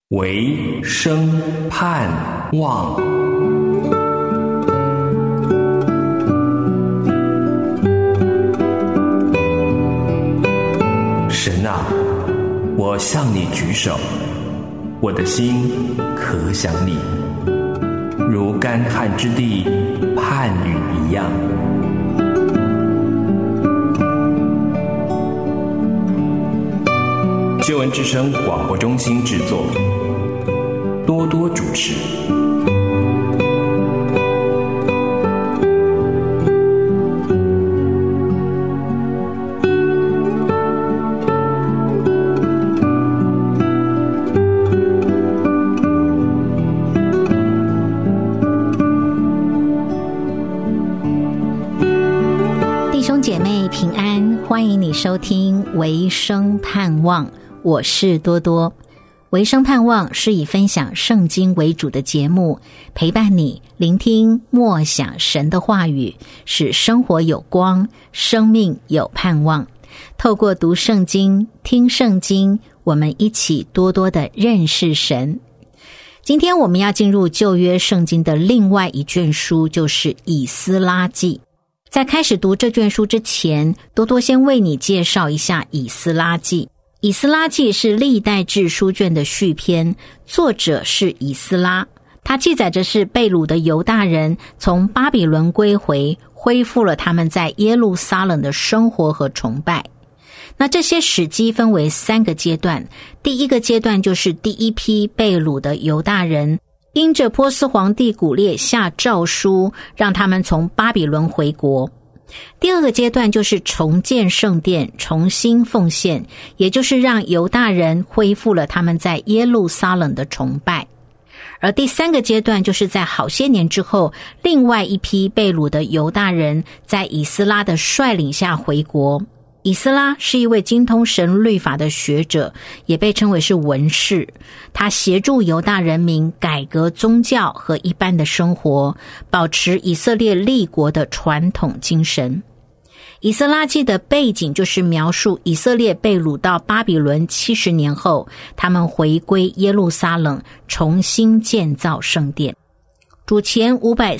唯生盼望。神啊，我向你举手，我的心可想你，如干旱之地盼雨一样。救恩之声广播中心制作，多多主持。 弟兄姐妹平安，欢迎你收听唯生盼望，我是多多。唯生盼望是以分享圣经为主的节目，陪伴你聆听默想神的话语，使生活有光，生命有盼望。透过读圣经、听圣经，我们一起多多的认识神。今天我们要进入旧约圣经的另外一卷书，就是以斯拉记。在开始读这卷书之前，多多先为你介绍一下以斯拉记。以斯拉记是历代志书卷的续篇，作者是以斯拉。他记载着是被掳的犹大人从巴比伦归回，恢复了他们在耶路撒冷的生活和崇拜。那这些史记分为3个阶段，第一个阶段就是第一批被掳的犹大人，因着波斯皇帝古列下诏书，让他们从巴比伦回国。第二个阶段就是重建圣殿，重新奉献，也就是让犹大人恢复了他们在耶路撒冷的崇拜。而第3个阶段就是在好些年之后，另外一批被掳的犹大人在以斯拉的率领下回国。以斯拉是一位精通神律法的学者，也被称为是文士。他协助犹大人民改革宗教和一般的生活，保持以色列立国的传统精神。以斯拉记的背景就是描述以色列被掳到巴比伦70年后，他们回归耶路撒冷，重新建造圣殿。主前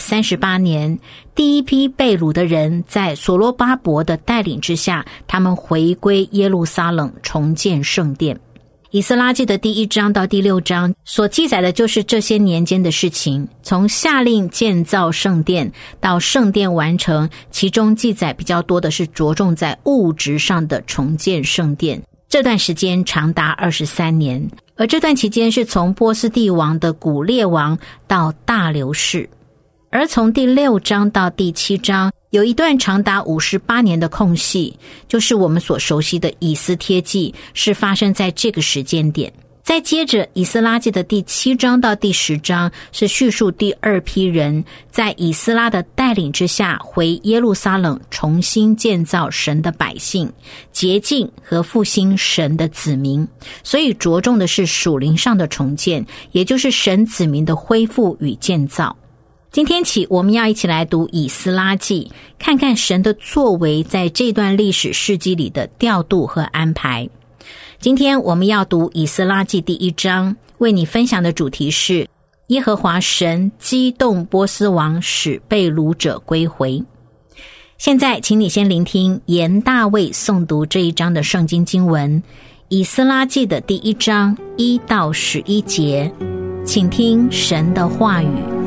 538年，第一批被掳的人在所罗巴伯的带领之下，他们回归耶路撒冷，重建圣殿。以斯拉记的第1章到第6章所记载的就是这些年间的事情，从下令建造圣殿到圣殿完成，其中记载比较多的是着重在物质上的重建圣殿。这段时间长达23年，而这段期间是从波斯帝王的古列王到大流士。而从第6章到第7章有一段长达58年的空隙，就是我们所熟悉的以斯帖记，是发生在这个时间点。再接着以斯拉记的第7章到第10章是叙述第2批人在以斯拉的带领之下回耶路撒冷，重新建造神的百姓，洁净和复兴神的子民。所以着重的是属灵上的重建，也就是神子民的恢复与建造。今天起我们要一起来读以斯拉记，看看神的作为在这段历史事迹里的调度和安排。今天我们要读以斯拉记第1章，为你分享的主题是耶和华神激动波斯王，使被掳者归回。现在请你先聆听严大卫诵读这一章的圣经经文，以斯拉记的第1章1到11节，请听神的话语。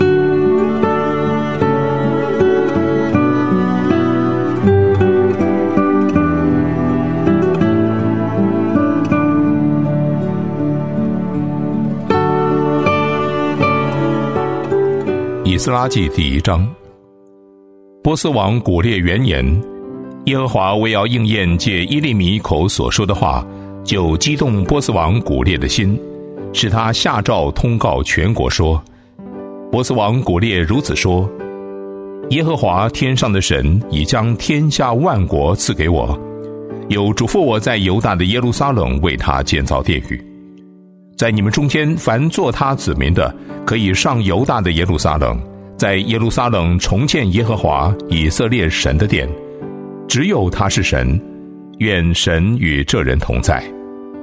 以斯拉记第1章。波斯王古列元年，耶和华为要应验借耶利米口所说的话，就激动波斯王古列的心，使他下诏通告全国说：波斯王古列如此说，耶和华天上的神已将天下万国赐给我，有嘱咐我在犹大的耶路撒冷为他建造殿宇。在你们中间凡做他子民的，可以上犹大的耶路撒冷，在耶路撒冷重建耶和华以色列神的殿，只有他是神，愿神与这人同在。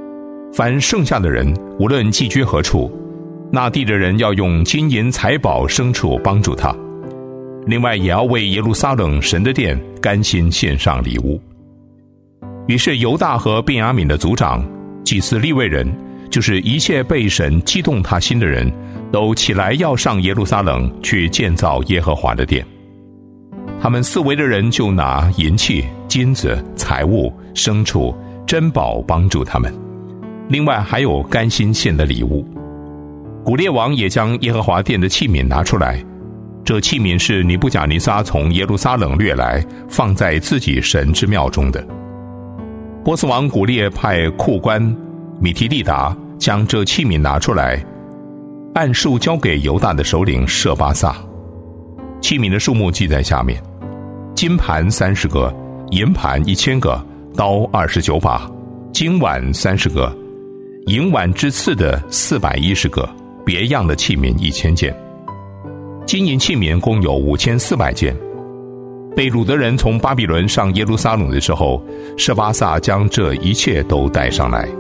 凡剩下的人，无论寄居何处，那地的人要用金银财宝牲畜帮助他，另外也要为耶路撒冷神的殿甘心献上礼物。于是犹大和便雅悯的族长、祭司利未人，就是一切被神激动他心的人，都起来要上耶路撒冷去建造耶和华的殿。他们四围的人就拿银器、金子、财物、牲畜、珍宝帮助他们，另外还有甘心献的礼物。古列王也将耶和华殿的器皿拿出来，这器皿是尼布甲尼撒从耶路撒冷掠来，放在自己神之庙中的。波斯王古列派库官米提利达将这器皿拿出来，按数交给犹大的首领舍巴萨。器皿的数目记在下面：金盘30个，银盘1000个，刀29把，金碗30个，银碗之次的410个，别样的器皿1000件。金银器皿共有5400件。被掳的人从巴比伦上耶路撒冷的时候，舍巴萨将这一切都带上来。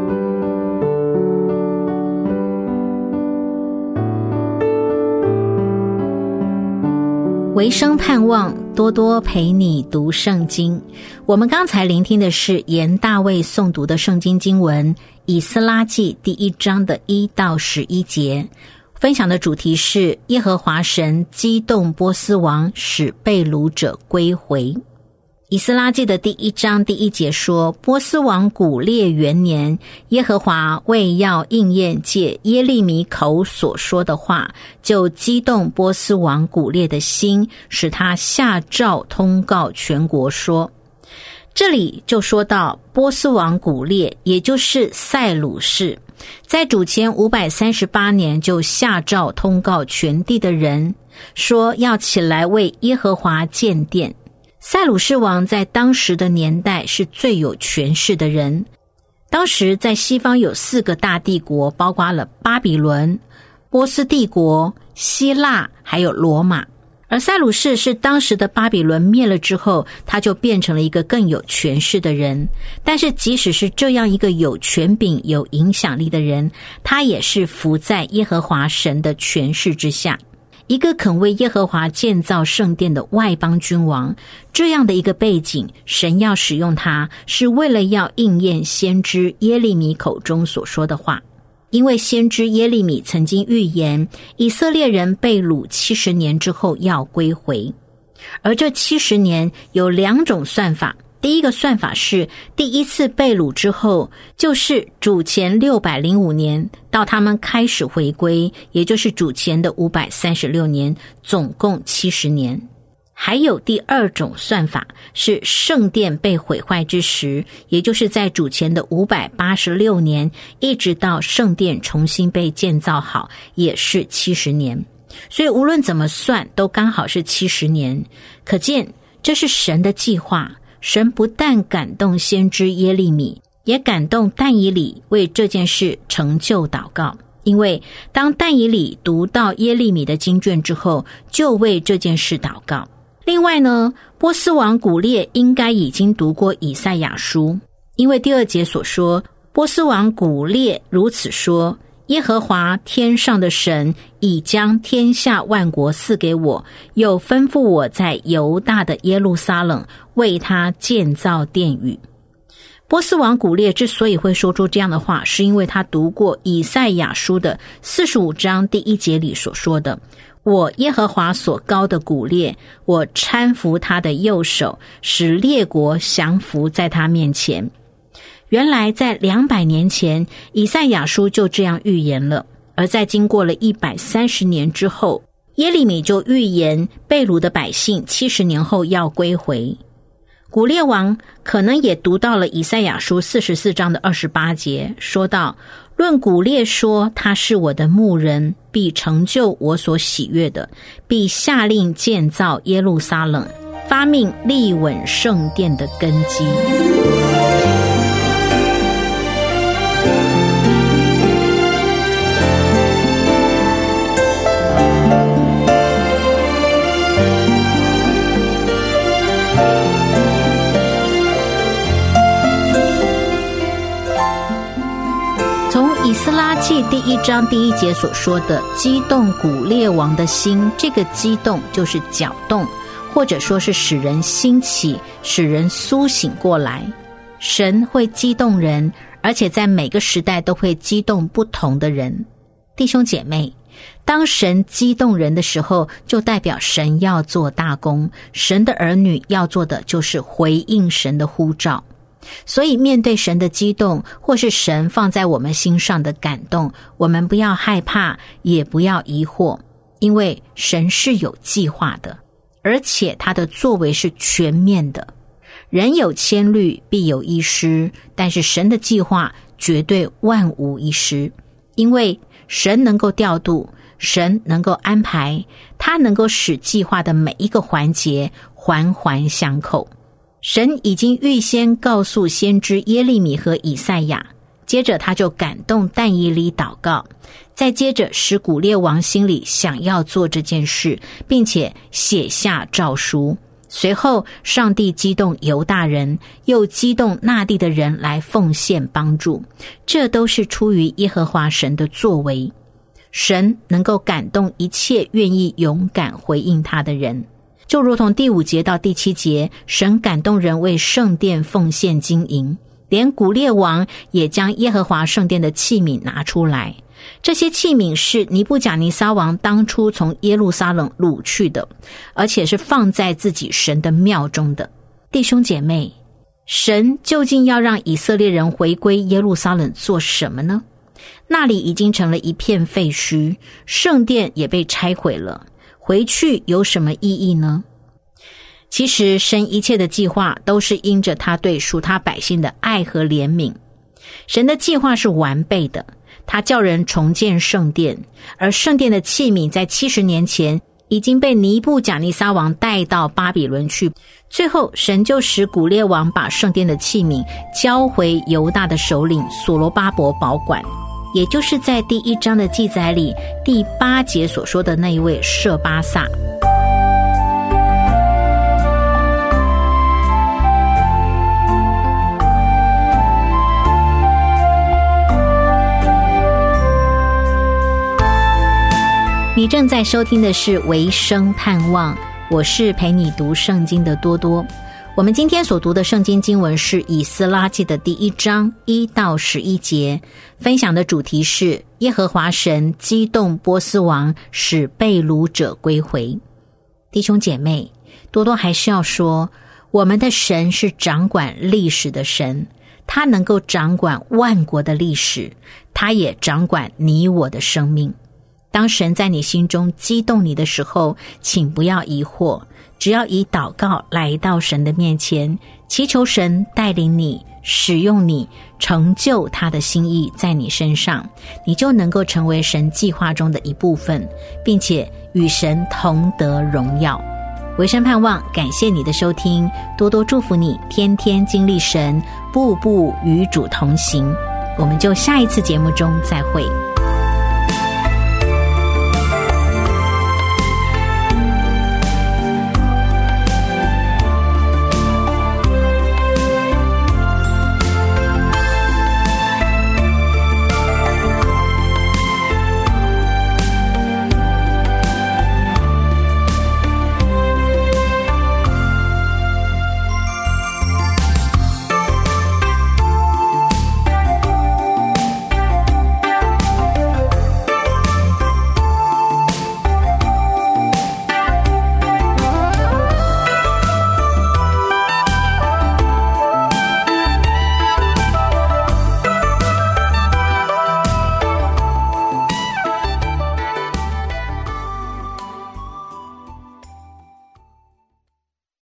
维生盼望多多陪你读圣经。我们刚才聆听的是沿大卫诵读的圣经经文以斯拉记第1章的1到11节，分享的主题是耶和华神激动波斯王，使被掳者归回。以斯拉记的第1章第1节说，波斯王古列元年，耶和华为要应验借耶利米口所说的话，就激动波斯王古列的心，使他下诏通告全国说。这里就说到波斯王古列，也就是塞鲁士，在主前538年就下诏通告全地的人，说要起来为耶和华建殿。塞鲁士王在当时的年代是最有权势的人。当时在西方有4个大帝国，包括了巴比伦、波斯帝国、希腊还有罗马。而塞鲁士是当时的巴比伦灭了之后，他就变成了一个更有权势的人。但是即使是这样一个有权柄、有影响力的人，他也是服在耶和华神的权势之下。一个肯为耶和华建造圣殿的外邦君王，这样的一个背景，神要使用他，是为了要应验先知耶利米口中所说的话。因为先知耶利米曾经预言，以色列人被掳70年之后要归回。而这70年有2种算法，第一个算法是第一次被掳之后，就是主前605年到他们开始回归，也就是主前的536年，总共70年。还有第2种算法是圣殿被毁坏之时，也就是在主前的586年，一直到圣殿重新被建造好，也是70年。所以无论怎么算，都刚好是70年。可见这是神的计划。神不但感动先知耶利米，也感动但以理为这件事成就祷告。因为当但以理读到耶利米的经卷之后，就为这件事祷告。另外呢，波斯王古列应该已经读过以赛亚书，因为第2节所说，波斯王古列如此说，耶和华天上的神已将天下万国赐给我，又吩咐我在犹大的耶路撒冷为他建造殿宇。波斯王古列之所以会说出这样的话，是因为他读过以赛亚书的45章第1节里所说的，我耶和华所膏的古列，我搀扶他的右手，使列国降服在他面前。原来在200年前，以赛亚书就这样预言了。而在经过了130年之后，耶利米就预言被掳的百姓70年后要归回。古列王可能也读到了以赛亚书44章的28节，说到，论古列说，他是我的牧人，必成就我所喜悦的，必下令建造耶路撒冷，发命立稳圣殿的根基。 第1章第1节所说的激动古列王的心，这个激动就是搅动，或者说是使人兴起，使人苏醒过来。神会激动人，而且在每个时代都会激动不同的人。弟兄姐妹，当神激动人的时候，就代表神要做大功，神的儿女要做的就是回应神的呼召。所以面对神的激动，或是神放在我们心上的感动，我们不要害怕，也不要疑惑，因为神是有计划的，而且他的作为是全面的。人有千虑，必有一失，但是神的计划绝对万无一失，因为神能够调度，神能够安排，他能够使计划的每一个环节环环相扣。神已经预先告诉先知耶利米和以赛亚，接着他就感动但以理祷告，再接着使古列王心里想要做这件事，并且写下诏书。随后上帝激动犹大人，又激动那地的人来奉献帮助，这都是出于耶和华神的作为。神能够感动一切愿意勇敢回应他的人，就如同第5节到第7节，神感动人为圣殿奉献金银，连古列王也将耶和华圣殿的器皿拿出来。这些器皿是尼布甲尼撒王当初从耶路撒冷掳去的，而且是放在自己神的庙中的。弟兄姐妹，神究竟要让以色列人回归耶路撒冷做什么呢？那里已经成了一片废墟，圣殿也被拆毁了，回去有什么意义呢？其实神一切的计划都是因着他对属他百姓的爱和怜悯。神的计划是完备的，他叫人重建圣殿，而圣殿的器皿在70年前已经被尼布甲尼撒王带到巴比伦去。最后神就使古列王把圣殿的器皿交回犹大的首领所罗巴伯保管，也就是在第1章的记载里第8节所说的那一位舍巴撒。你正在收听的是维生盼望，我是陪你读圣经的多多。我们今天所读的圣经经文是以斯拉记的第1章1到11节，分享的主题是耶和华神激动波斯王，使被掳者归回。弟兄姐妹，多多还是要说，我们的神是掌管历史的神，他能够掌管万国的历史，他也掌管你我的生命。当神在你心中激动你的时候，请不要疑惑，只要以祷告来到神的面前，祈求神带领你，使用你，成就他的心意在你身上，你就能够成为神计划中的一部分，并且与神同得荣耀。维生盼望感谢你的收听，多多祝福你，天天经历神，步步与主同行。我们就下一次节目中再会。